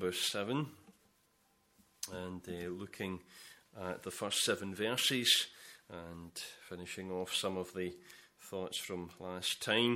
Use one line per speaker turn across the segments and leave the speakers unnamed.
number 7 and looking at the first 7 verses and finishing off some of the thoughts from last time.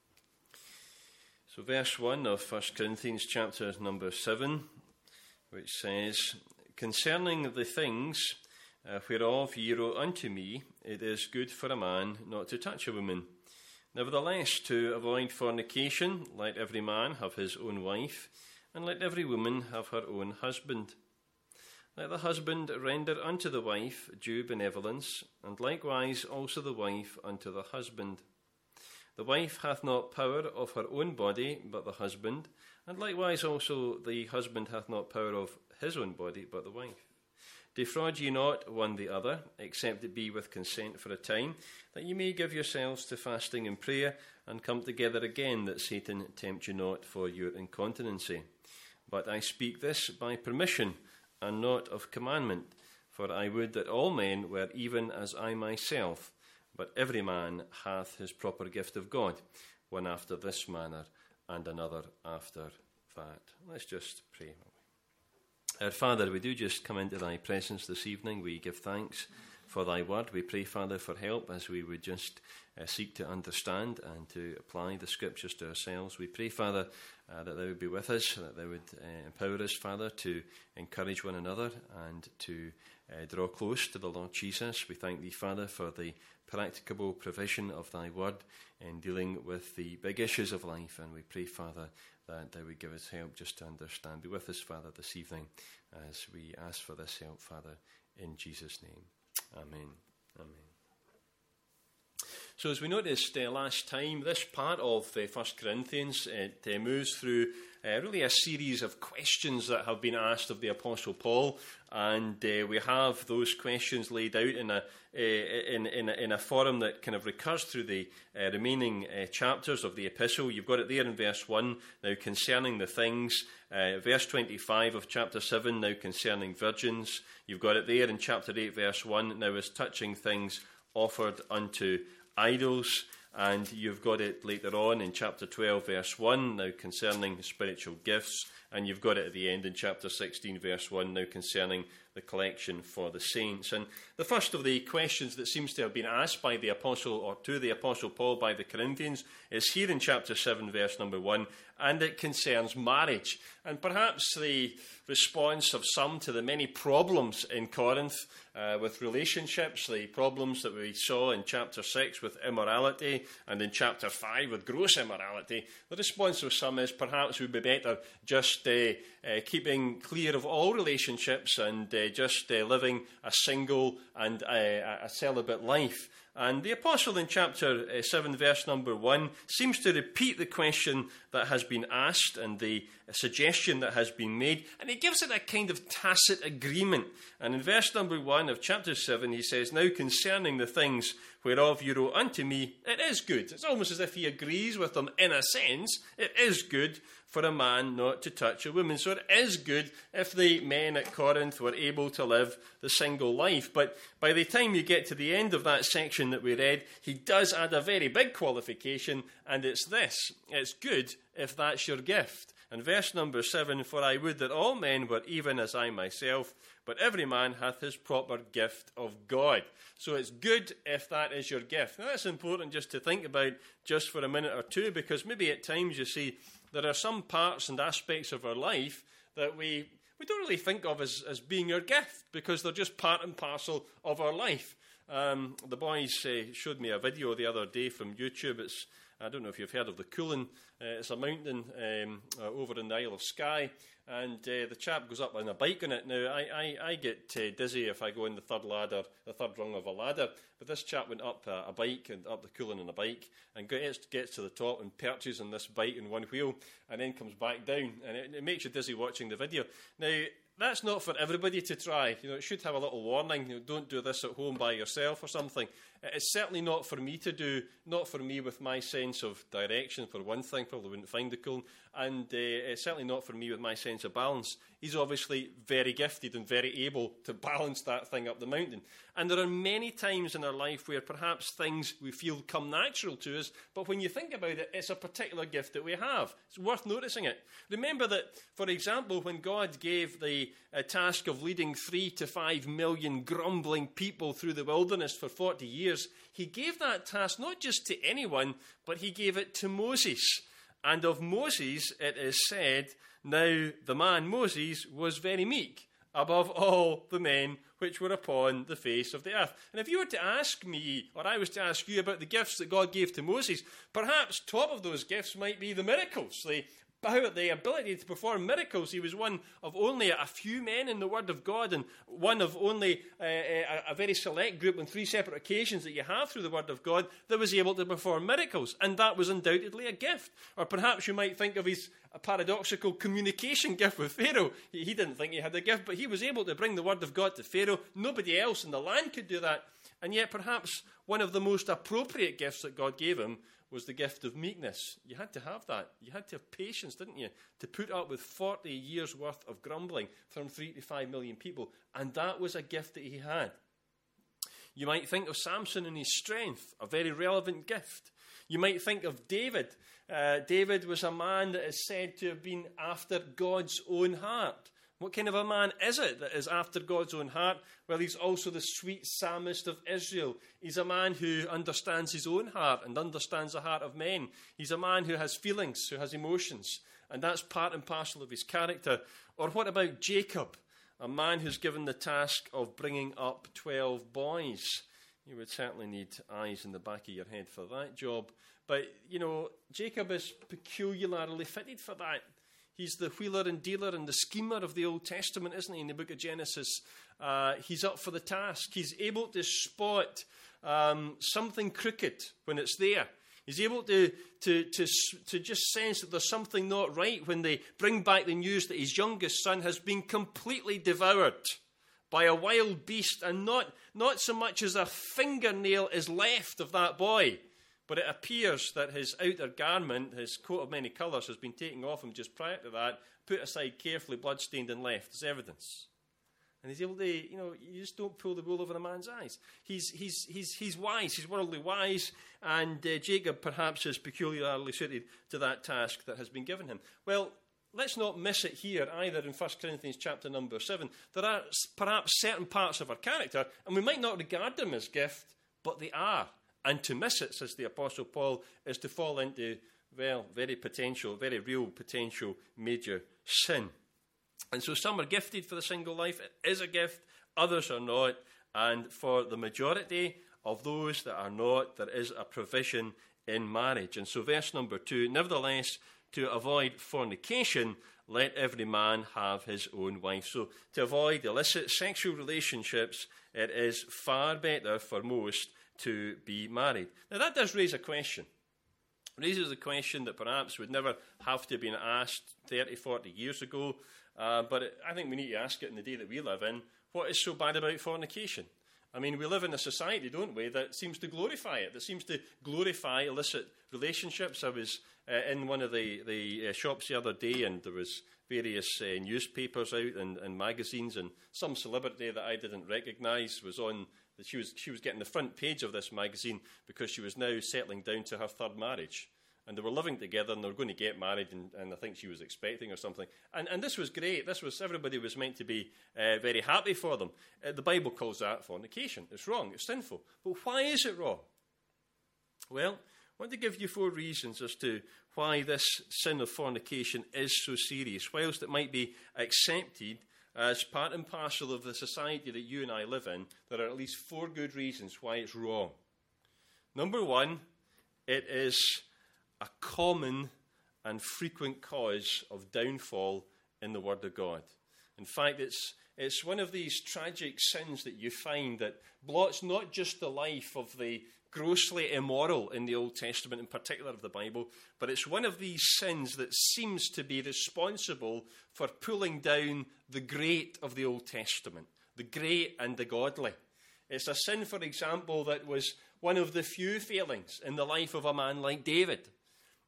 So verse 1 of 1 Corinthians chapter number 7, which says, "Concerning the things whereof ye wrote unto me, it is good for a man not to touch a woman. Nevertheless, to avoid fornication, let every man have his own wife, and let every woman have her own husband. Let the husband render unto the wife due benevolence, and likewise also the wife unto the husband. The wife hath not power of her own body, but the husband, and likewise also the husband hath not power of his own body, but the wife. Defraud ye not one the other, except it be with consent for a time, that ye may give yourselves to fasting and prayer, and come together again, that Satan tempt you not for your incontinency. But I speak this by permission, and not of commandment, for I would that all men were even as I myself, but every man hath his proper gift of God, one after this manner, and another after that." Let's just pray. Our Father, we do just come into thy presence this evening. We give thanks for thy word. We pray, Father, for help as we would just seek to understand and to apply the scriptures to ourselves. We pray, Father, that thou would be with us, that thou would empower us, Father, to encourage one another and to draw close to the Lord Jesus. We thank thee, Father, for the practicable provision of thy word in dealing with the big issues of life. And we pray, Father, that thou would give us help just to understand. Be with us, Father, this evening as we ask for this help, Father, in Jesus' name. Amen. Amen. So as we noticed last time, this part of 1 Corinthians, it moves through really a series of questions that have been asked of the Apostle Paul, and we have those questions laid out in a form that kind of recurs through the remaining chapters of the epistle. You've got it there in verse 1, now concerning the things. Verse 25 of chapter 7, now concerning virgins. You've got it there in chapter 8, verse 1, now as touching things offered unto idols. And you've got it later on in chapter 12, verse 1, now concerning spiritual gifts. And you've got it at the end in chapter 16, verse 1, now concerning the collection for the saints. And the first of the questions that seems to have been asked by the apostle, or to the apostle Paul by the Corinthians, is here in chapter 7, verse number 1, and it concerns marriage. And perhaps the response of some to the many problems in Corinth with relationships, the problems that we saw in chapter 6 with immorality, and in chapter 5 with gross immorality, the response of some is perhaps it would be better just keeping clear of all relationships and just living a single and a celibate life. And the apostle in chapter 7, verse number 1, seems to repeat the question that has been asked and the suggestion that has been made, and he gives it a kind of tacit agreement. And in verse number 1 of chapter 7, he says, "Now concerning the things whereof you wrote unto me, it is good." It's almost as if he agrees with them in a sense. It is good for a man not to touch a woman. So it is good if the men at Corinth were able to live the single life. But by the time you get to the end of that section that we read, he does add a very big qualification, and it's this: it's good if that's your gift. And verse number 7, "For I would that all men were even as I myself, but every man hath his proper gift of God." So it's good if that is your gift. Now that's important just to think about just for a minute or two, because maybe at times, you see, there are some parts and aspects of our life that we don't really think of as being our gift, because they're just part and parcel of our life. The boys showed me a video the other day from YouTube. I don't know if you've heard of the Coolin. It's a mountain over in the Isle of Skye, and the chap goes up on a bike on it. Now, I get dizzy if I go in the third rung of a ladder, but this chap went up a bike and up the Coolin on a bike, and gets to the top and perches on this bike in one wheel, and then comes back down, and it makes you dizzy watching the video. Now, that's not for everybody to try. It should have a little warning. Don't do this at home by yourself or something. It's certainly not for me to do, not for me with my sense of direction, for one thing. Probably wouldn't find the Coolin. and certainly not for me with my sense of balance. He's obviously very gifted and very able to balance that thing up the mountain. And there are many times in our life where perhaps things we feel come natural to us, but when you think about it, it's a particular gift that we have. It's worth noticing it. Remember that, for example, when God gave the task of leading 3 to 5 million grumbling people through the wilderness for 40 years, he gave that task not just to anyone, but he gave it to Moses. And of Moses it is said, now the man Moses was very meek above all the men which were upon the face of the earth. And if you were to ask me, or I was to ask you about the gifts that God gave to Moses, perhaps top of those gifts might be the miracles, the ability to perform miracles. He was one of only a few men in the Word of God, and one of only a very select group on 3 separate occasions that you have through the Word of God that was able to perform miracles, and that was undoubtedly a gift. Or perhaps you might think of his paradoxical communication gift with Pharaoh. He didn't think he had a gift, but he was able to bring the Word of God to Pharaoh. Nobody else in the land could do that. And yet perhaps one of the most appropriate gifts that God gave him was the gift of meekness. You had to have that. You had to have patience, didn't you, to put up with 40 years' worth of grumbling from 3 to 5 million people. And that was a gift that he had. You might think of Samson and his strength, a very relevant gift. You might think of David. David was a man that is said to have been after God's own heart. What kind of a man is it that is after God's own heart? Well, he's also the sweet psalmist of Israel. He's a man who understands his own heart and understands the heart of men. He's a man who has feelings, who has emotions, and that's part and parcel of his character. Or what about Jacob, a man who's given the task of bringing up 12 boys? You would certainly need eyes in the back of your head for that job. But, Jacob is peculiarly fitted for that. He's the wheeler and dealer and the schemer of the Old Testament, isn't he, in the book of Genesis? He's up for the task. He's able to spot something crooked when it's there. He's able to just sense that there's something not right when they bring back the news that his youngest son has been completely devoured by a wild beast, and not so much as a fingernail is left of that boy. But it appears that his outer garment, his coat of many colours, has been taken off him just prior to that, put aside carefully, bloodstained and left as evidence. And he's able to, you just don't pull the wool over a man's eyes. He's wise, he's worldly wise, and Jacob perhaps is peculiarly suited to that task that has been given him. Well, let's not miss it here either in 1 Corinthians chapter number 7. There are perhaps certain parts of our character, and we might not regard them as gift, but they are. And to miss it, says the Apostle Paul, is to fall into, very real potential major sin. And so some are gifted for the single life. It is a gift. Others are not. And for the majority of those that are not, there is a provision in marriage. And so verse number 2, nevertheless, to avoid fornication, let every man have his own wife. So to avoid illicit sexual relationships, it is far better for most to be married. Now that does raise a question. It raises a question that perhaps would never have to have been asked 30, 40 years ago, but I think we need to ask it in the day that we live in. What is so bad about fornication? I mean, we live in a society, don't we, that seems to glorify it, that seems to glorify illicit relationships. I was in one of the shops the other day, and there was various newspapers out and magazines, and some celebrity that I didn't recognise was on. She was getting the front page of this magazine because she was now settling down to her third marriage. And they were living together and they were going to get married, and I think she was expecting or something. And this was great. Everybody was meant to be very happy for them. The Bible calls that fornication. It's wrong. It's sinful. But why is it wrong? Well, I want to give you 4 reasons as to why this sin of fornication is so serious. Whilst it might be accepted as part and parcel of the society that you and I live in, there are at least 4 good reasons why it's wrong. Number 1, it is a common and frequent cause of downfall in the Word of God. In fact, it's one of these tragic sins that you find that blots not just the life of the grossly immoral in the Old Testament, in particular of the Bible, but it's one of these sins that seems to be responsible for pulling down the great of the Old Testament, the great and the godly. It's a sin, for example, that was one of the few failings in the life of a man like David.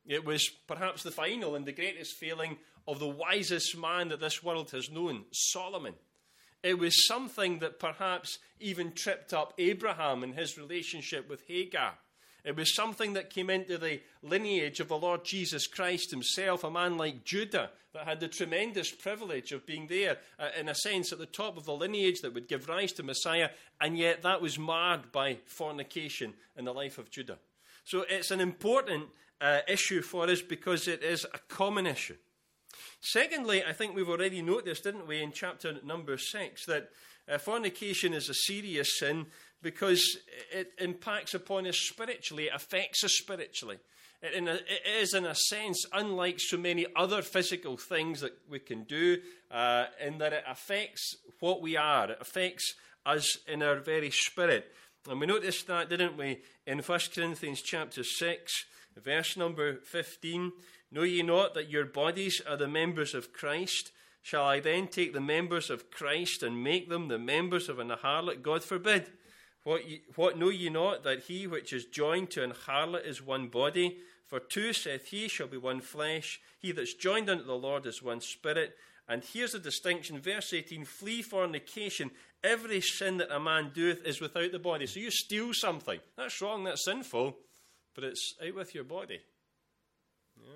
It was perhaps the final and the greatest failing of the wisest man that this world has known, Solomon. It was something that perhaps even tripped up Abraham in his relationship with Hagar. It was something that came into the lineage of the Lord Jesus Christ himself, a man like Judah that had the tremendous privilege of being there, in a sense, at the top of the lineage that would give rise to Messiah, and yet that was marred by fornication in the life of Judah. So it's an important issue for us because it is a common issue. Secondly, I think we've already noticed, didn't we, in chapter number 6, that fornication is a serious sin because it impacts upon us spiritually, it affects us spiritually. It is, in a sense, unlike so many other physical things that we can do, in that it affects what we are. It affects us in our very spirit. And we noticed that, didn't we, in 1 Corinthians chapter 6, verse number 15. Know ye not that your bodies are the members of Christ? Shall I then take the members of Christ and make them the members of an harlot? God forbid. What know ye not, that he which is joined to an harlot is one body? For two, saith he, shall be one flesh. He that's joined unto the Lord is one spirit. And here's the distinction, verse 18, flee fornication. Every sin that a man doeth is without the body. So you steal something. That's wrong, that's sinful, but it's out with your body. Yeah.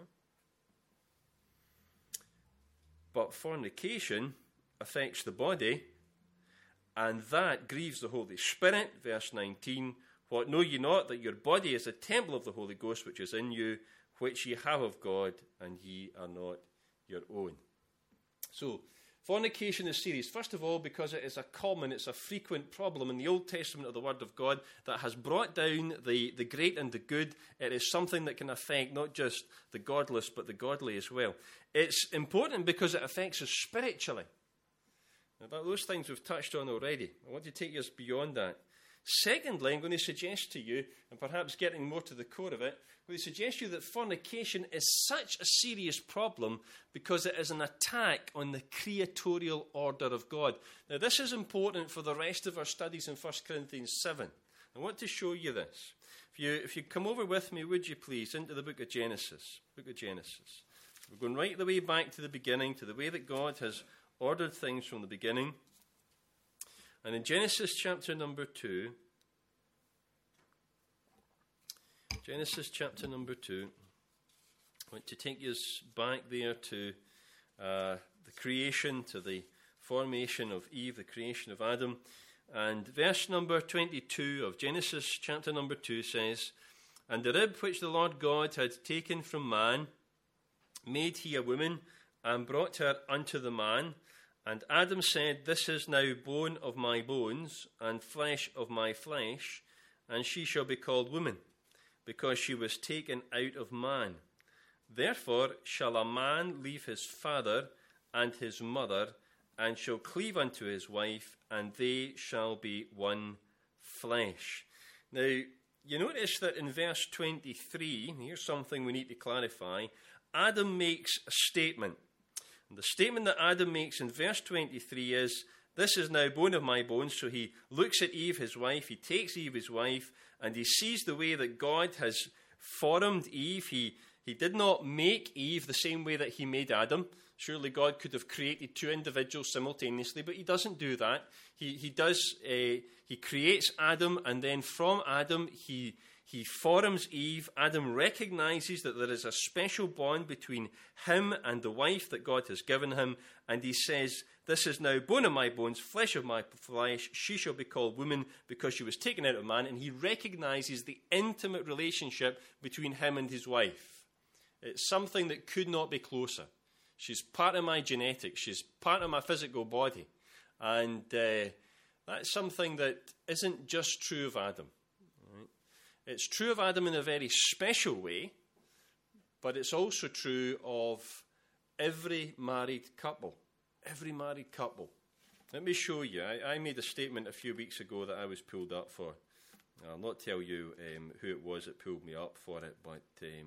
But fornication affects the body, and that grieves the Holy Spirit. Verse 19, what know ye not, that your body is a temple of the Holy Ghost which is in you, which ye have of God, and ye are not your own. So, fornication is serious. First of all, because it's a frequent problem in the Old Testament of the Word of God that has brought down the great and the good. It is something that can affect not just the godless, but the godly as well. It's important because it affects us spiritually. Now, those things we've touched on already. I want to take us beyond that. Secondly, I'm going to suggest to you, and perhaps getting more to the core of it, I'm going to suggest to you that fornication is such a serious problem because it is an attack on the creatorial order of God. Now, this is important for the rest of our studies in 1 Corinthians 7. I want to show you this. If you come over with me, would you please, into the book of Genesis. Book of Genesis. We're going right the way back to the beginning, to the way that God has ordered things from the beginning. And in Genesis chapter number 2, I want to take you back there to the creation, to the formation of Eve, the creation of Adam. And verse number 22 of Genesis chapter number 2 says, And the rib which the Lord God had taken from man, made he a woman, and brought her unto the man. And Adam said, This is now bone of my bones, and flesh of my flesh, and she shall be called woman, because she was taken out of man. Therefore shall a man leave his father and his mother, and shall cleave unto his wife, and they shall be one flesh. Now, you notice that in verse 23, here's something we need to clarify, Adam makes a statement. And the statement that Adam makes in verse 23 is, This is now bone of my bones. So he looks at Eve, his wife. He takes Eve, his wife, and he sees the way that God has formed Eve. He did not make Eve the same way that he made Adam. Surely God could have created two individuals simultaneously, but he doesn't do that. He creates Adam, and then from Adam he forms Eve. Adam recognizes that there is a special bond between him and the wife that God has given him, and he says, This is now bone of my bones, flesh of my flesh. She shall be called woman because she was taken out of man. And he recognizes the intimate relationship between him and his wife. It's something that could not be closer. She's part of my genetics. She's part of my physical body. And that's something that isn't just true of Adam. Right? It's true of Adam in a very special way, but it's also true of every married couple. Every married couple. Let me show you. I made a statement a few weeks ago that I was pulled up for. I'll not tell you who it was that pulled me up for it, but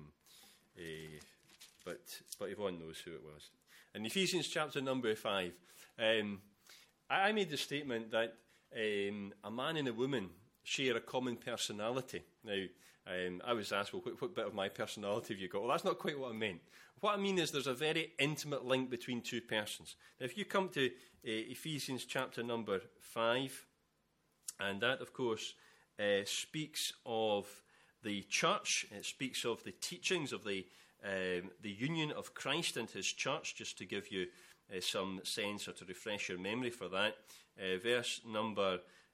Yvonne knows who it was. In Ephesians chapter number 5, I made the statement that a man and a woman share a common personality. Now, I was asked, well, what bit of my personality have you got? Well, that's not quite what I meant. What I mean is there's a very intimate link between two persons. Now, if you come to Ephesians chapter number 5, and that, of course, speaks of the church. It speaks of the teachings of the union of Christ and his church, just to give you some sense or to refresh your memory for that. Verse number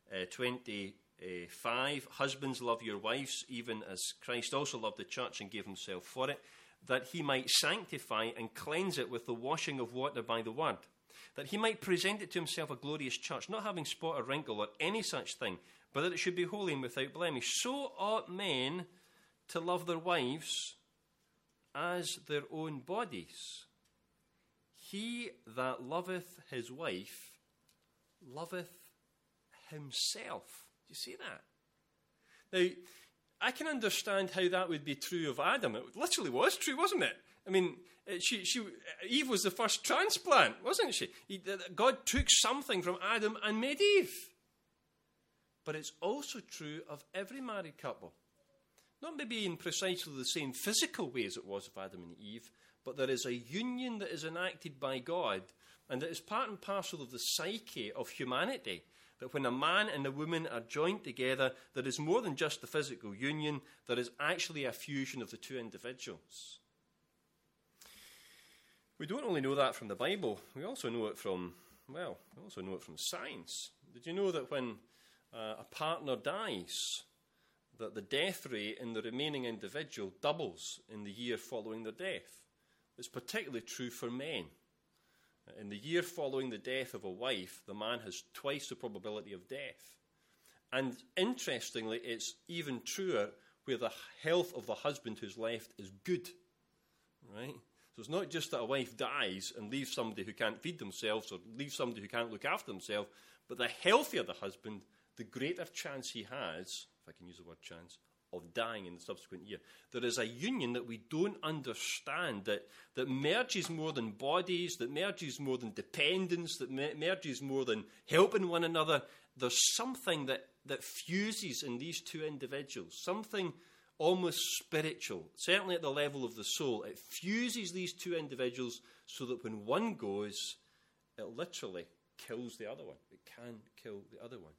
25, husbands, love your wives, even as Christ also loved the church and gave himself for it, that he might sanctify and cleanse it with the washing of water by the word, that he might present it to himself a glorious church, not having spot or wrinkle or any such thing, but that it should be holy and without blemish. So ought men to love their wives as their own bodies. He that loveth his wife loveth himself. Do you see that? Now, I can understand how that would be true of Adam. It literally was true, wasn't it? I mean, Eve was the first transplant, wasn't she? God took something from Adam and made Eve. But it's also true of every married couple. Not maybe in precisely the same physical way as it was of Adam and Eve, but there is a union that is enacted by God, and that is part and parcel of the psyche of humanity, that when a man and a woman are joined together, there is more than just the physical union, there is actually a fusion of the two individuals. We don't only know that from the Bible, we also know it from science. Did you know that when a partner dies, that the death rate in the remaining individual doubles in the year following their death? It's particularly true for men. In the year following the death of a wife, the man has twice the probability of death. And interestingly, it's even truer where the health of the husband who's left is good. Right? So it's not just that a wife dies and leaves somebody who can't feed themselves or leaves somebody who can't look after themselves, but the healthier the husband, the greater chance he has, if I can use the word chance, of dying in the subsequent year. There is a union that we don't understand, that merges more than bodies, that merges more than dependence, that merges more than helping one another. There's something that fuses in these two individuals, something almost spiritual, certainly at the level of the soul. It fuses these two individuals so that when one goes, it literally kills the other one. It can kill the other one.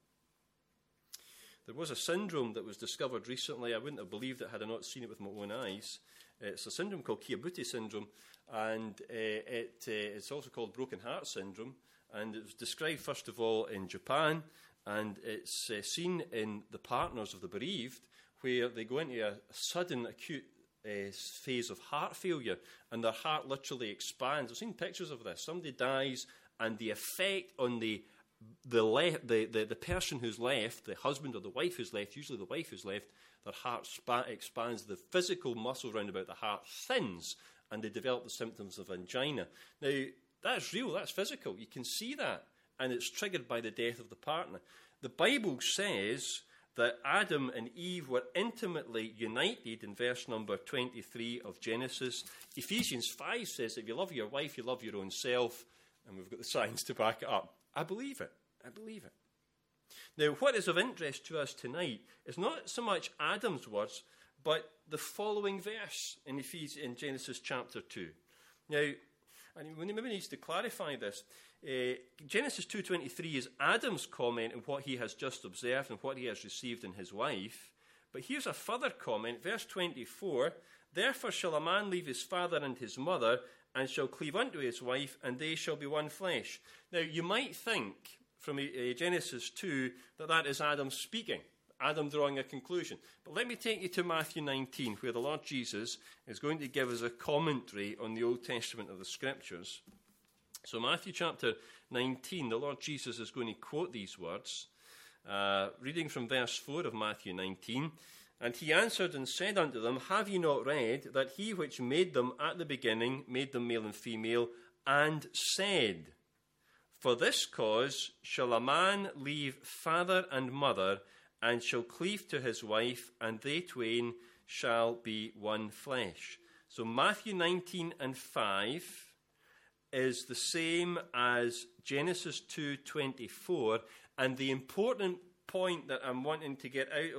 There was a syndrome that was discovered recently. I wouldn't have believed it had I not seen it with my own eyes. It's a syndrome called Kiyabuti syndrome, and it's also called broken heart syndrome. And it was described, first of all, in Japan, and it's seen in the partners of the bereaved, where they go into a sudden acute phase of heart failure, and their heart literally expands. I've seen pictures of this. Somebody dies, and the effect on the person who's left, the husband or the wife who's left, usually the wife who's left, their heart expands, the physical muscle round about the heart thins, and they develop the symptoms of angina. Now, that's real, that's physical. You can see that, and it's triggered by the death of the partner. The Bible says that Adam and Eve were intimately united in verse number 23 of Genesis. Ephesians 5 says, if you love your wife, you love your own self, and we've got the science to back it up. I believe it. I believe it. Now, what is of interest to us tonight is not so much Adam's words, but the following verse in Genesis chapter 2. Now, and maybe needs to clarify this. Genesis 2:23 is Adam's comment on what he has just observed and what he has received in his wife. But here's a further comment, verse 24. Therefore shall a man leave his father and his mother, and shall cleave unto his wife, and they shall be one flesh. Now, you might think from Genesis 2 that is Adam speaking, Adam drawing a conclusion. But let me take you to Matthew 19, where the Lord Jesus is going to give us a commentary on the Old Testament of the Scriptures. So Matthew chapter 19, the Lord Jesus is going to quote these words, reading from verse 4 of Matthew 19. And he answered and said unto them, have ye not read that he which made them at the beginning made them male and female, and said, for this cause shall a man leave father and mother, and shall cleave to his wife, and they twain shall be one flesh. So Matthew 19 and 5 is the same as Genesis 2:24, and the important point that I'm wanting to get out of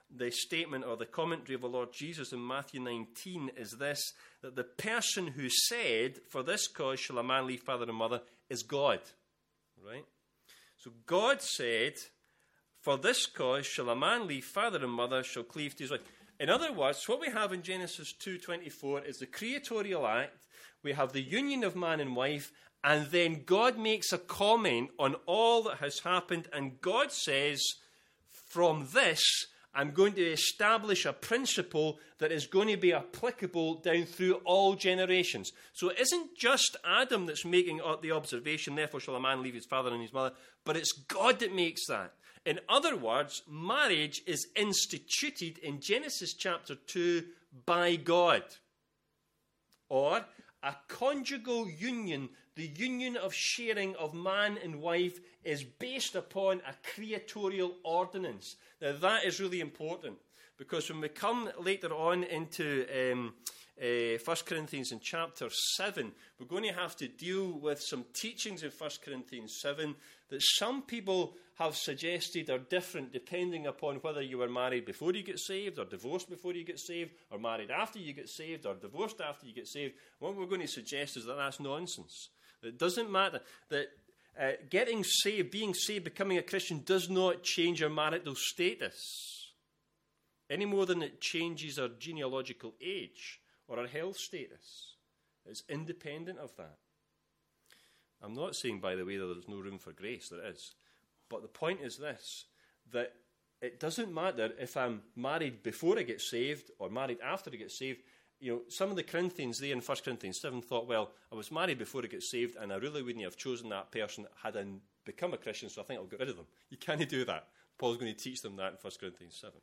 the statement or the commentary of the Lord Jesus in Matthew 19 is this, that the person who said, "For this cause shall a man leave father and mother," is God. Right? So God said, "For this cause shall a man leave father and mother, shall cleave to his wife." In other words, what we have in Genesis 2:24 is the creatorial act. We have the union of man and wife, and then God makes a comment on all that has happened, and God says, "From this, I'm going to establish a principle that is going to be applicable down through all generations." So it isn't just Adam that's making the observation, "Therefore shall a man leave his father and his mother," but it's God that makes that. In other words, marriage is instituted in Genesis chapter 2 by God. Or a conjugal union, the union of sharing of man and wife, is based upon a creatorial ordinance. Now that is really important, because when we come later on into 1 Corinthians in chapter 7, we're going to have to deal with some teachings in 1 Corinthians 7 that some people have suggested are different depending upon whether you were married before you get saved, or divorced before you get saved, or married after you get saved, or divorced after you get saved. What we're going to suggest is that that's nonsense. It doesn't matter. That getting saved, being saved, becoming a Christian does not change our marital status any more than it changes our genealogical age or our health status. It's independent of that. I'm not saying, by the way, that there's no room for grace. There is. But the point is this, that it doesn't matter if I'm married before I get saved or married after I get saved. You know, some of the Corinthians there in 1 Corinthians 7 thought, well, I was married before I get saved, and I really wouldn't have chosen that person had I become a Christian, so I think I'll get rid of them. You can't do that. Paul's going to teach them that in 1 Corinthians 7.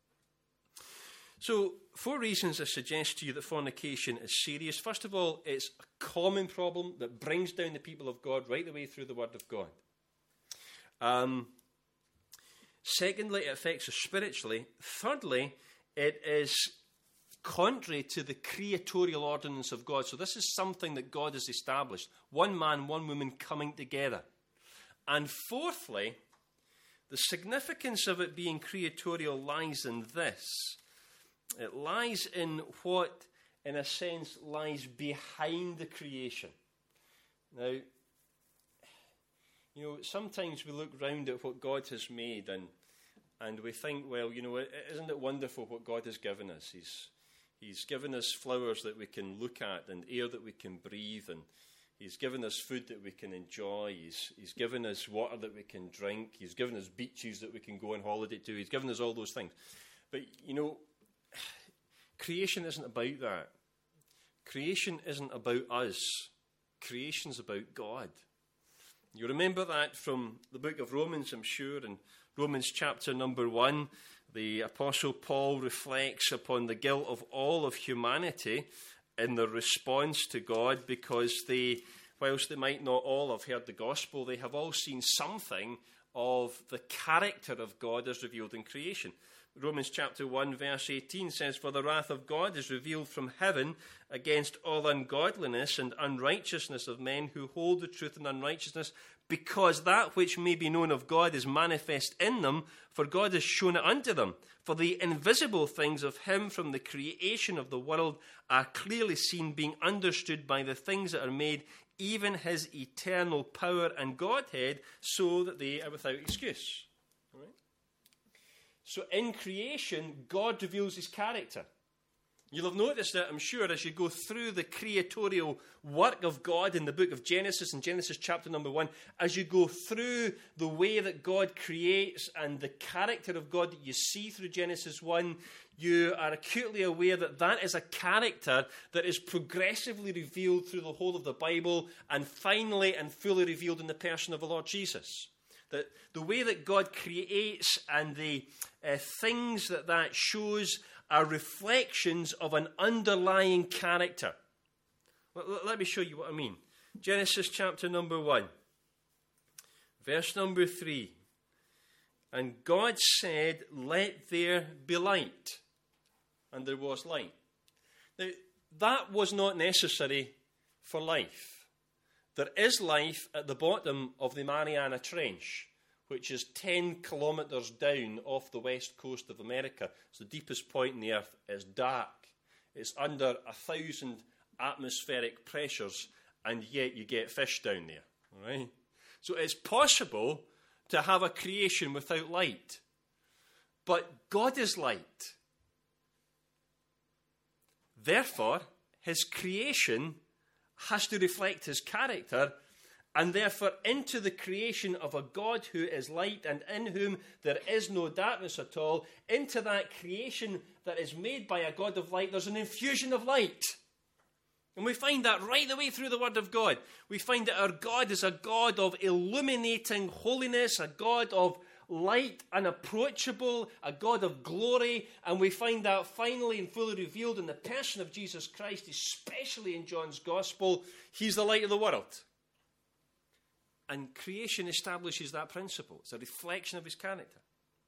So, 4 reasons I suggest to you that fornication is serious. First of all, it's a common problem that brings down the people of God right the way through the Word of God. Secondly, it affects us spiritually. Thirdly, it is contrary to the creatorial ordinance of God. So this is something that God has established. One man, one woman coming together. And fourthly, the significance of it being creatorial lies in this. It lies in what, in a sense, lies behind the creation. Now, you know, sometimes we look round at what God has made and we think, well, you know, isn't it wonderful what God has given us? He's given us flowers that we can look at and air that we can breathe, and He's given us food that we can enjoy. He's given us water that we can drink. He's given us beaches that we can go on holiday to. He's given us all those things. But, you know, creation isn't about that. Creation isn't about us. Creation's about God. You remember that from the book of Romans, I'm sure, in Romans chapter number 1, the Apostle Paul reflects upon the guilt of all of humanity in their response to God, because they, whilst they might not all have heard the gospel, they have all seen something of the character of God as revealed in creation. Romans chapter 1 verse 18 says, "For the wrath of God is revealed from heaven against all ungodliness and unrighteousness of men who hold the truth in unrighteousness, because that which may be known of God is manifest in them, for God has shown it unto them. For the invisible things of him from the creation of the world are clearly seen, being understood by the things that are made, even his eternal power and Godhead, so that they are without excuse." All right? So in creation, God reveals his character. You'll have noticed that, I'm sure, as you go through the creatorial work of God in the book of Genesis, in Genesis chapter number 1, as you go through the way that God creates and the character of God that you see through Genesis 1, you are acutely aware that that is a character that is progressively revealed through the whole of the Bible and finally and fully revealed in the person of the Lord Jesus. That the way that God creates and the things that shows are reflections of an underlying character. Let me show you what I mean. Genesis chapter number 1, verse number 3. "And God said, let there be light. And there was light." Now, that was not necessary for life. There is life at the bottom of the Mariana Trench. which is 10 kilometres down off the west coast of America. It's the deepest point in the earth. It's dark. It's under 1,000 atmospheric pressures, and yet you get fish down there. All right? So it's possible to have a creation without light. But God is light. Therefore, his creation has to reflect his character, and therefore into the creation of a God who is light and in whom there is no darkness at all, into that creation that is made by a God of light, there's an infusion of light. And we find that right the way through the Word of God. We find that our God is a God of illuminating holiness, a God of light, unapproachable, a God of glory, and we find that finally and fully revealed in the person of Jesus Christ, especially in John's Gospel. He's the light of the world. And creation establishes that principle. It's a reflection of his character.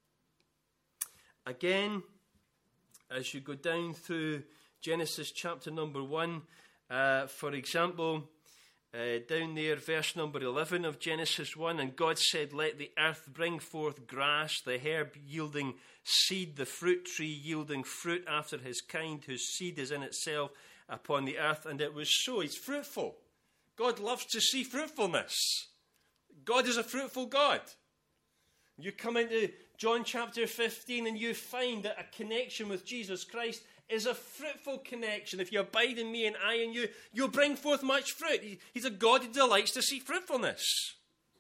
Again, as you go down through Genesis chapter number 1, for example, down there, verse number 11 of Genesis 1, and God said, let the earth bring forth grass, the herb yielding seed, the fruit tree yielding fruit after his kind, whose seed is in itself upon the earth. And it was so. He's fruitful. God loves to see fruitfulness. God is a fruitful God. You come into John chapter 15 and you find that a connection with Jesus Christ is a fruitful connection. If you abide in me and I in you, you'll bring forth much fruit. He's a God who delights to see fruitfulness.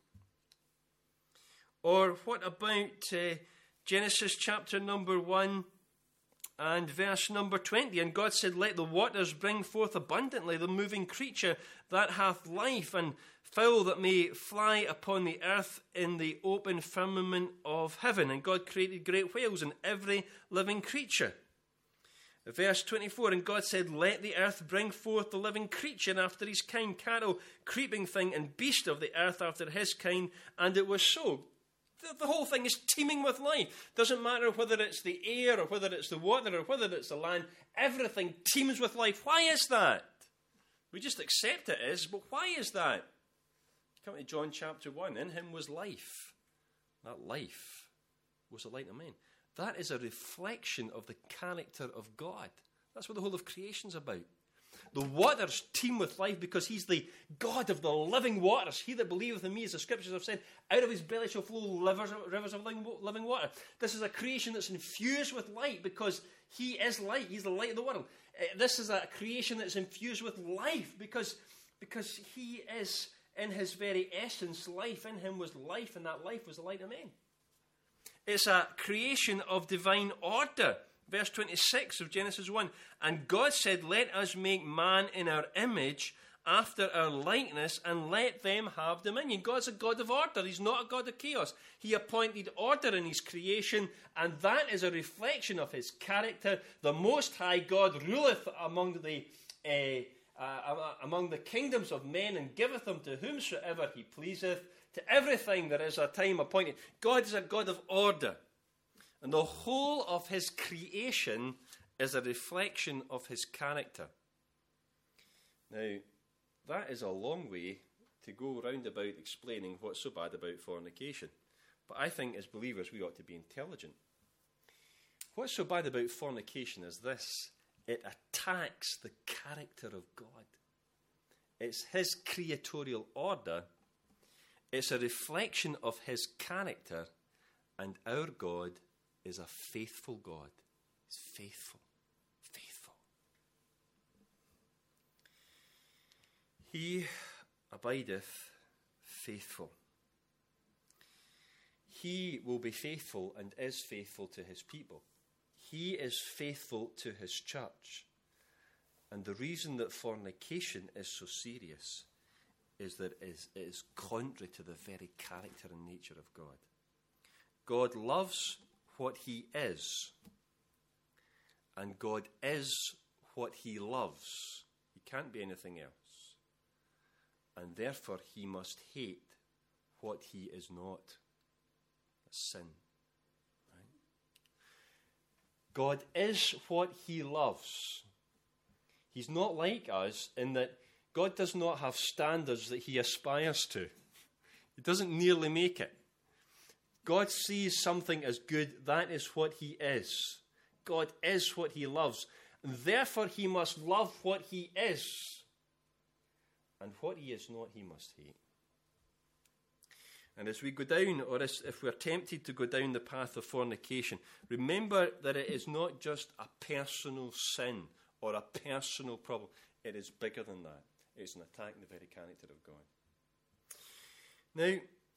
Or what about Genesis chapter number 1 and verse number 20? And God said, let the waters bring forth abundantly the moving creature that hath life, and fowl that may fly upon the earth in the open firmament of heaven. And God created great whales and every living creature. Verse 24, and God said, let the earth bring forth the living creature after his kind, cattle, creeping thing, and beast of the earth after his kind. And it was so. The whole thing is teeming with life. Doesn't matter whether it's the air or whether it's the water or whether it's the land. Everything teems with life. Why is that? We just accept it is, but why is that? Come to John chapter 1. In him was life. That life was the light of men. That is a reflection of the character of God. That's what the whole of creation's about. The waters teem with life because he's the God of the living waters. He that believeth in me, as the scriptures have said, out of his belly shall flow rivers of living water. This is a creation that's infused with light because he is light. He's the light of the world. This is a creation that's infused with life because he is, in his very essence, life. In him was life, and that life was the light of men. It's a creation of divine order. Verse 26 of Genesis 1. And God said, let us make man in our image, after our likeness, and let them have dominion. God's a God of order. He's not a God of chaos. He appointed order in his creation, and that is a reflection of his character. The Most High God ruleth among the kingdoms of men, and giveth them to whomsoever he pleaseth. To everything there is a time appointed. God is a God of order. And the whole of his creation is a reflection of his character. Now, that is a long way to go round about explaining what's so bad about fornication. But I think as believers we ought to be intelligent. What's so bad about fornication is this. It attacks the character of God. It's his creatorial order. It's a reflection of his character. And our God is a faithful God. He's faithful. Faithful. He abideth faithful. He will be faithful and is faithful to his people. He is faithful to his church. And the reason that fornication is so serious is that it is contrary to the very character and nature of God. God loves what he is, and God is what he loves. He can't be anything else. And therefore he must hate what he is not. That's sin. Right? God is what he loves. He's not like us in that God does not have standards that he aspires to. He doesn't nearly make it. God sees something as good, that is what he is. God is what he loves. And therefore, he must love what he is. And what he is not, he must hate. And as we go down, or if we're tempted to go down the path of fornication, remember that it is not just a personal sin or a personal problem. It is bigger than that. It is an attack on the very character of God. Now,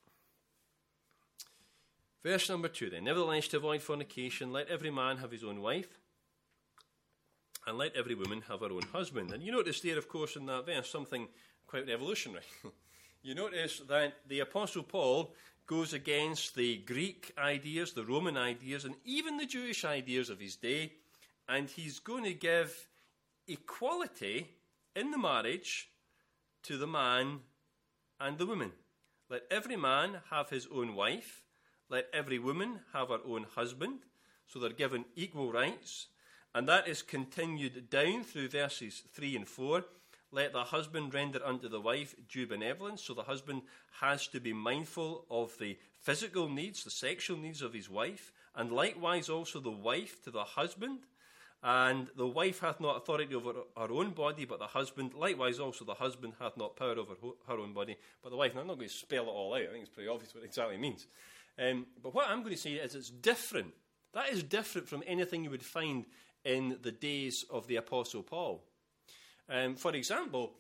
verse number 2 then. Nevertheless, to avoid fornication, let every man have his own wife, and let every woman have her own husband. And you notice there, of course, in that verse, something quite revolutionary. You notice that the Apostle Paul goes against the Greek ideas, the Roman ideas, and even the Jewish ideas of his day, and he's going to give equality in the marriage to the man and the woman. Let every man have his own wife. Let every woman have her own husband. So they're given equal rights. And that is continued down through verses 3 and 4. Let the husband render unto the wife due benevolence. So the husband has to be mindful of the physical needs, the sexual needs of his wife. And likewise also the wife to the husband. And the wife hath not authority over her own body, but the husband. Likewise also the husband hath not power over her own body, but the wife. Now I'm not going to spell it all out. I think it's pretty obvious what it exactly means. But what I'm going to say is it's different. That is different from anything you would find in the days of the Apostle Paul. For example,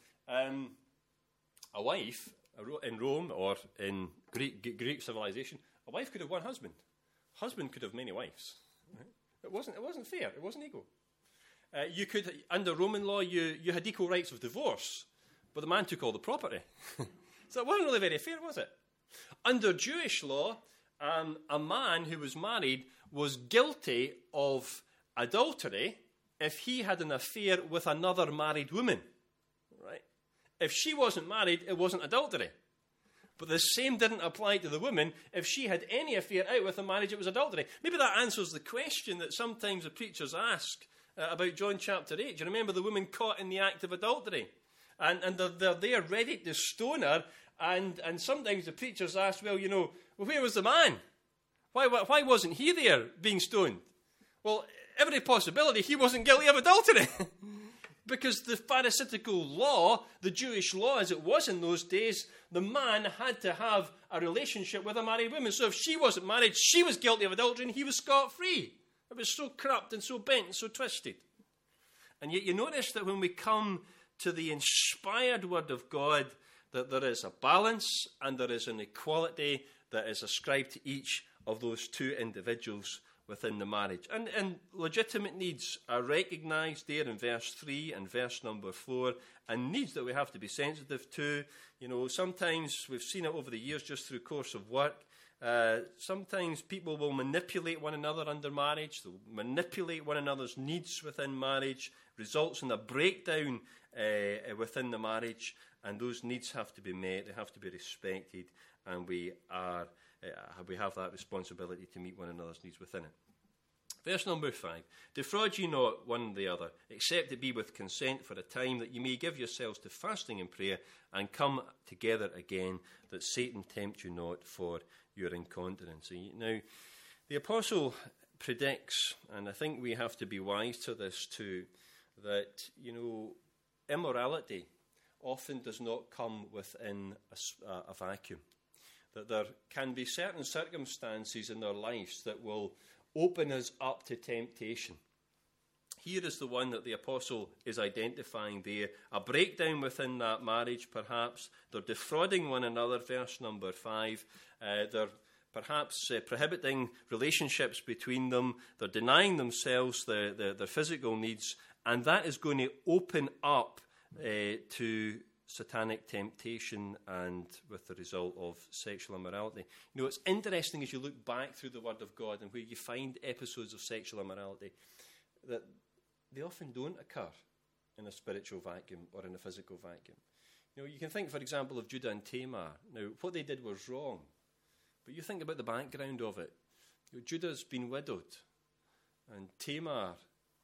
a wife in Rome or in Greek civilization, a wife could have one husband. A husband could have many wives. Right? It wasn't fair. It wasn't equal. You could, under Roman law, you had equal rights of divorce, but the man took all the property. So it wasn't really very fair, was it? Under Jewish law, a man who was married was guilty of adultery if he had an affair with another married woman. Right? If she wasn't married, it wasn't adultery. But the same didn't apply to the woman. If she had any affair out with a marriage, it was adultery. Maybe that answers the question that sometimes the preachers ask about John chapter 8. Do you remember the woman caught in the act of adultery? And they're there ready to stone her. And sometimes the preachers ask, well, where was the man? Why wasn't he there being stoned? Well, every possibility he wasn't guilty of adultery. Because the Pharisaical law, the Jewish law as it was in those days, the man had to have a relationship with a married woman. So if she wasn't married, she was guilty of adultery and he was scot-free. It was so corrupt and so bent and so twisted. And yet you notice that when we come to the inspired word of God, that there is a balance and there is an equality that is ascribed to each of those two individuals within the marriage. And legitimate needs are recognised there in verse 3 and verse number 4, and needs that we have to be sensitive to. Sometimes we've seen it over the years just through course of work. Sometimes people will manipulate one another under marriage. They'll manipulate one another's needs within marriage, results in a breakdown within the marriage, and those needs have to be met, they have to be respected, and we have that responsibility to meet one another's needs within it. Verse number 5. Defraud ye not one the other, except it be with consent for a time, that ye may give yourselves to fasting and prayer, and come together again, that Satan tempt you not for your incontinency. Now, the apostle predicts, and I think we have to be wise to this too, that, immorality often does not come within a vacuum. That there can be certain circumstances in our lives that will open us up to temptation. Here is the one that the apostle is identifying there. A breakdown within that marriage, perhaps. They're defrauding one another, verse number 5. They're perhaps prohibiting relationships between them. They're denying themselves their physical needs. And that is going to open up to satanic temptation, and with the result of sexual immorality. It's interesting as you look back through the Word of God and where you find episodes of sexual immorality, that they often don't occur in a spiritual vacuum or in a physical vacuum. You can think, for example, of Judah and Tamar. Now, what they did was wrong, but you think about the background of it. Judah's been widowed, and Tamar,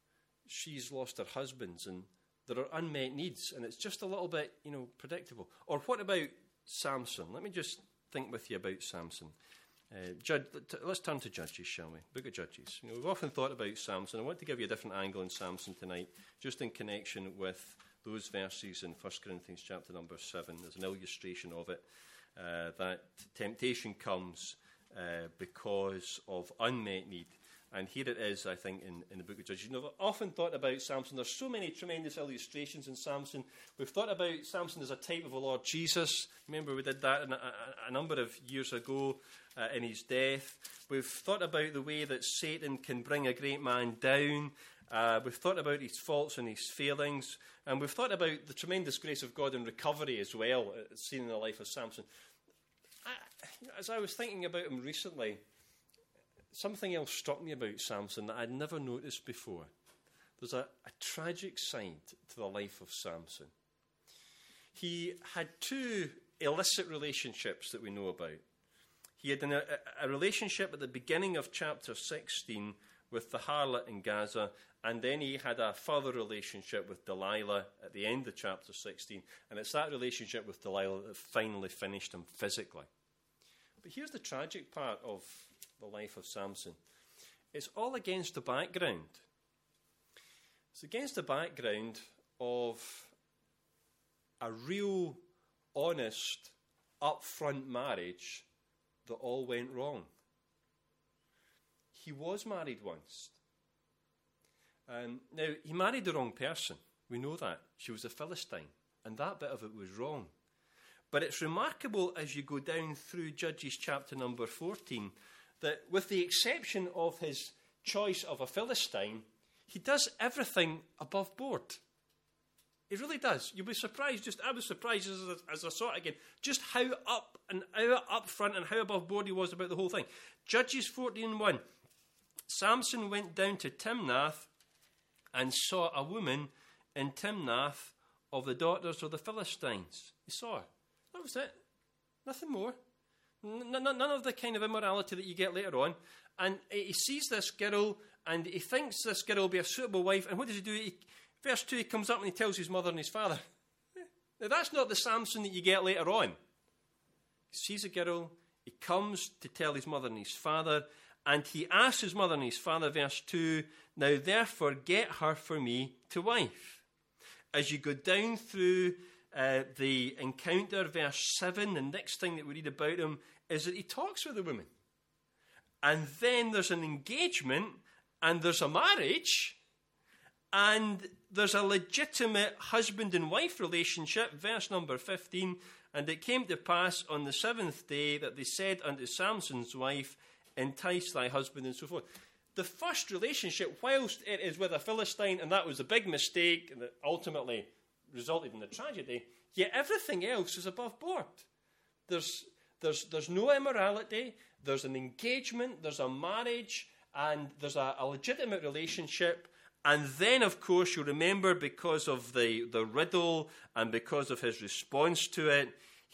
she's lost her husbands, and there are unmet needs, and it's just a little bit, predictable. Or what about Samson? Let me just think with you about Samson. Let's turn to Judges, shall we? Book of Judges. We've often thought about Samson. I want to give you a different angle on Samson tonight, just in connection with those verses in 1 Corinthians chapter number 7. There's an illustration of it, that temptation comes because of unmet need. And here it is, I think, in the book of Judges. I've often thought about Samson. There's so many tremendous illustrations in Samson. We've thought about Samson as a type of the Lord Jesus. Remember, we did that a number of years ago in his death. We've thought about the way that Satan can bring a great man down. We've thought about his faults and his failings. And we've thought about the tremendous grace of God in recovery as well, seen in the life of Samson. As I was thinking about him recently, something else struck me about Samson that I'd never noticed before. There's a tragic side to the life of Samson. He had two illicit relationships that we know about. He had a relationship at the beginning of chapter 16 with the harlot in Gaza, and then he had a further relationship with Delilah at the end of chapter 16, and it's that relationship with Delilah that finally finished him physically. But here's the tragic part of the life of Samson. It's all against the background. It's against the background of a real, honest, upfront marriage that all went wrong. He was married once. Now, he married the wrong person. We know that. She was a Philistine, and that bit of it was wrong. But it's remarkable as you go down through Judges chapter number 14 that with the exception of his choice of a Philistine, he does everything above board. He really does. You'll be surprised. I was surprised as I saw it again, just how up front and how above board he was about the whole thing. Judges 14:1. Samson went down to Timnath and saw a woman in Timnath of the daughters of the Philistines. He saw her. That was it. Nothing more. None of the kind of immorality that you get later on. And he sees this girl, and he thinks this girl will be a suitable wife. And what does he do? Verse 2, he comes up and he tells his mother and his father. Now, that's not the Samson that you get later on. He sees a girl, he comes to tell his mother and his father, and he asks his mother and his father, verse 2, now therefore get her for me to wife. As you go down through the encounter, verse 7, the next thing that we read about him is that he talks with the woman. And then there's an engagement, and there's a marriage, and there's a legitimate husband and wife relationship, verse number 15, and it came to pass on the seventh day that they said unto Samson's wife, entice thy husband, and so forth. The first relationship, whilst it is with a Philistine, and that was a big mistake, and that ultimately resulted in the tragedy, yet everything else is above board. There's no immorality, there's an engagement, there's a marriage, and there's a legitimate relationship. And then, of course, you'll remember, because of the riddle and because of his response to it,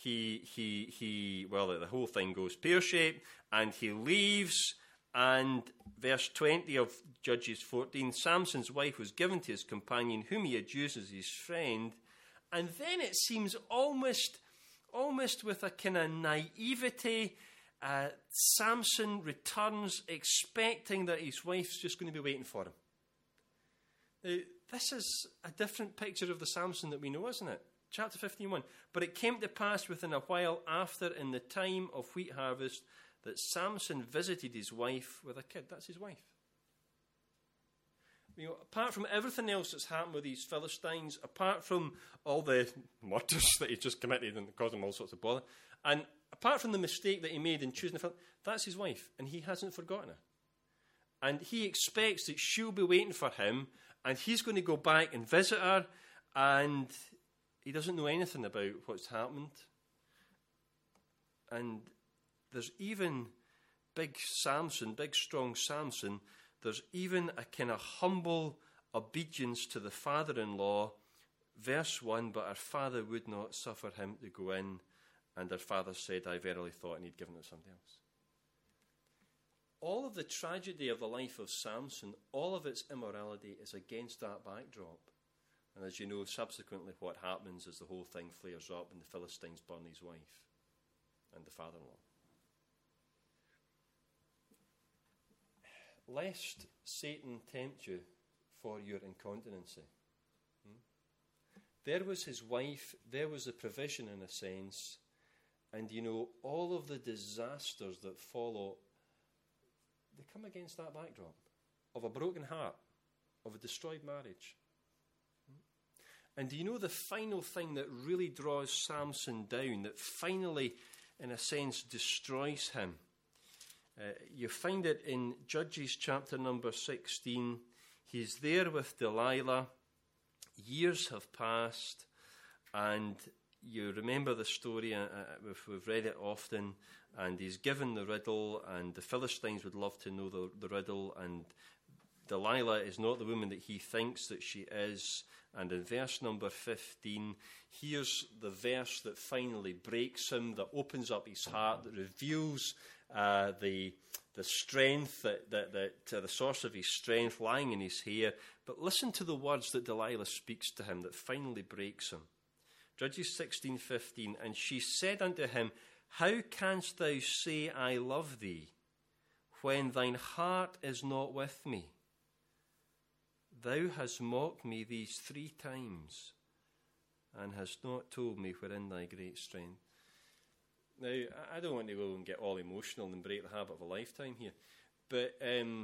the whole thing goes pear-shaped, and he leaves. And verse 20 of Judges 14, Samson's wife was given to his companion, whom he had used as his friend. And then it seems almost with a kind of naivety, Samson returns expecting that his wife's just going to be waiting for him. Now, this is a different picture of the Samson that we know, isn't it? Chapter 15:1. But it came to pass within a while after, in the time of wheat harvest, that Samson visited his wife with a kid. That's his wife. Apart from everything else that's happened with these Philistines, apart from all the murders that he just committed and caused him all sorts of bother, and apart from the mistake that he made in choosing that's his wife, and he hasn't forgotten her. And he expects that she'll be waiting for him, and he's going to go back and visit her, and he doesn't know anything about what's happened. And there's even big strong Samson, there's even a kind of humble obedience to the father-in-law. Verse 1, but her father would not suffer him to go in, and her father said, I verily thought, and he'd given it to somebody else. All of the tragedy of the life of Samson, all of its immorality is against that backdrop. And as you know, subsequently what happens is the whole thing flares up and the Philistines burn his wife and the father-in-law. lest Satan tempt you for your incontinency. There was his wife, there was a provision in a sense, and all of the disasters that follow, they come against that backdrop of a broken heart, of a destroyed marriage. And do you know the final thing that really draws Samson down, that finally, in a sense, destroys him? You find it in Judges chapter number 16. He's there with Delilah. Years have passed, and you remember the story, we've read it often, and he's given the riddle, and the Philistines would love to know the riddle, and Delilah is not the woman that he thinks that she is. And in verse number 15, here's the verse that finally breaks him, that opens up his heart, that reveals the strength, the source of his strength lying in his hair. But listen to the words that Delilah speaks to him that finally breaks him. Judges 16:15, and she said unto him, How canst thou say, I love thee, when thine heart is not with me? Thou hast mocked me these 3 times, and hast not told me wherein thy great strength. Now, I don't want to go and get all emotional and break the habit of a lifetime here, but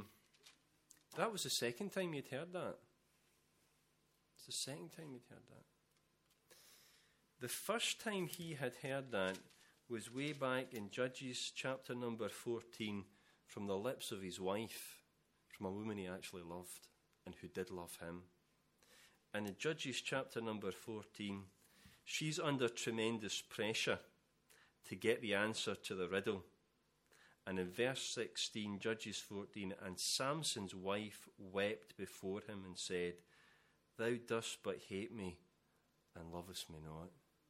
that was the second time you'd heard that. It's the second time you'd heard that. The first time he had heard that was way back in Judges chapter number 14, from the lips of his wife, from a woman he actually loved and who did love him. And in Judges chapter number 14, she's under tremendous pressure to get the answer to the riddle. And in verse 16, Judges 14, and Samson's wife wept before him and said, Thou dost but hate me and lovest me not.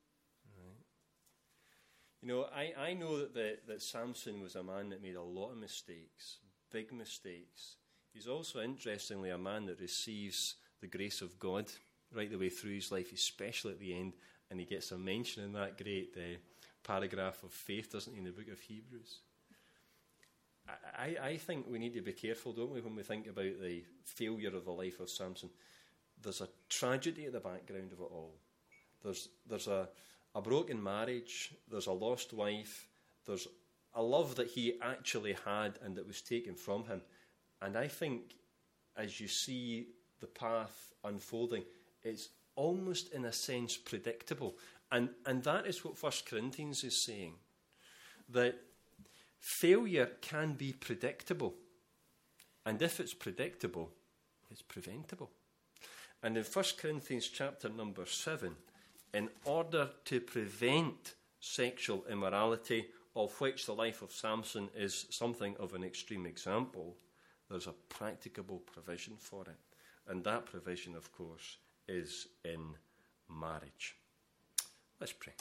Right? I know that Samson was a man that made a lot of mistakes, big mistakes. He's also, interestingly, a man that receives the grace of God right the way through his life, especially at the end, and he gets a mention in that great paragraph of faith, doesn't he, in the book of Hebrews. I think we need to be careful, don't we, when we think about the failure of the life of Samson. There's a tragedy at the background of it all. There's a broken marriage, there's a lost wife, there's a love that he actually had and that was taken from him. And I think as you see the path unfolding, it's almost in a sense predictable. And that is what 1 Corinthians is saying, that failure can be predictable. And if it's predictable, it's preventable. And in 1 Corinthians chapter number 7, in order to prevent sexual immorality, of which the life of Samson is something of an extreme example, there's a practicable provision for it. And that provision, of course, is in marriage. Let's pray.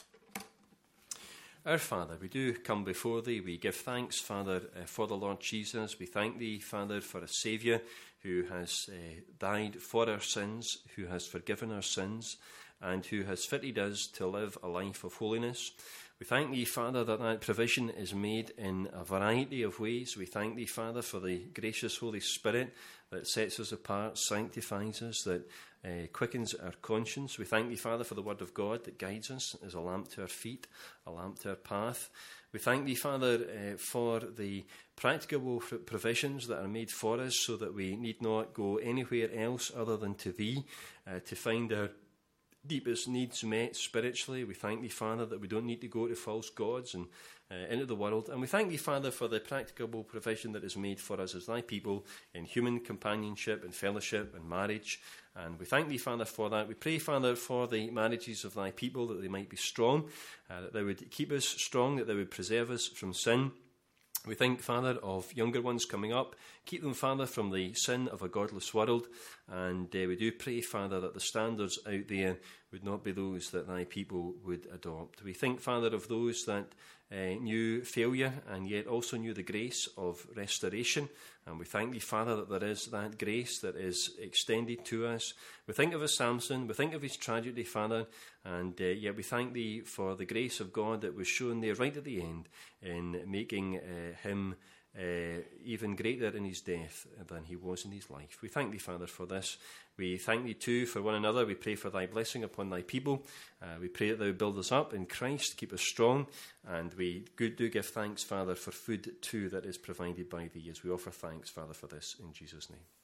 Our Father, we do come before Thee. We give thanks, Father, for the Lord Jesus. We thank Thee, Father, for a Saviour who has died for our sins, who has forgiven our sins, and who has fitted us to live a life of holiness. We thank Thee, Father, that provision is made in a variety of ways. We thank Thee, Father, for the gracious Holy Spirit that sets us apart, sanctifies us, that quickens our conscience. We thank Thee, Father, for the Word of God that guides us as a lamp to our feet, a lamp to our path. We thank Thee, Father, for the practicable provisions that are made for us so that we need not go anywhere else other than to Thee to find our deepest needs met spiritually. We thank Thee, Father, that we don't need to go to false gods and into the world. And we thank Thee, Father, for the practicable provision that is made for us as Thy people in human companionship and fellowship and marriage. And we thank Thee, Father, for that. We pray, Father, for the marriages of Thy people, that they might be strong, that They would keep us strong, that They would preserve us from sin. We think, Father, of younger ones coming up. Keep them, Father, from the sin of a godless world. And we do pray, Father, that the standards out there would not be those that Thy people would adopt. We think, Father, of those that knew failure and yet also knew the grace of restoration. And we thank Thee, Father, that there is that grace that is extended to us. We think of a Samson, we think of his tragedy, Father, and yet we thank Thee for the grace of God that was shown there right at the end in making him even greater in his death than he was in his life. We thank thee, Father, for this. We thank thee too for one another. We pray for thy blessing upon thy people. We pray that thou would build us up in Christ, keep us strong, and we do give thanks, Father, for food too that is provided by thee, as we offer thanks, Father, for this in Jesus' name.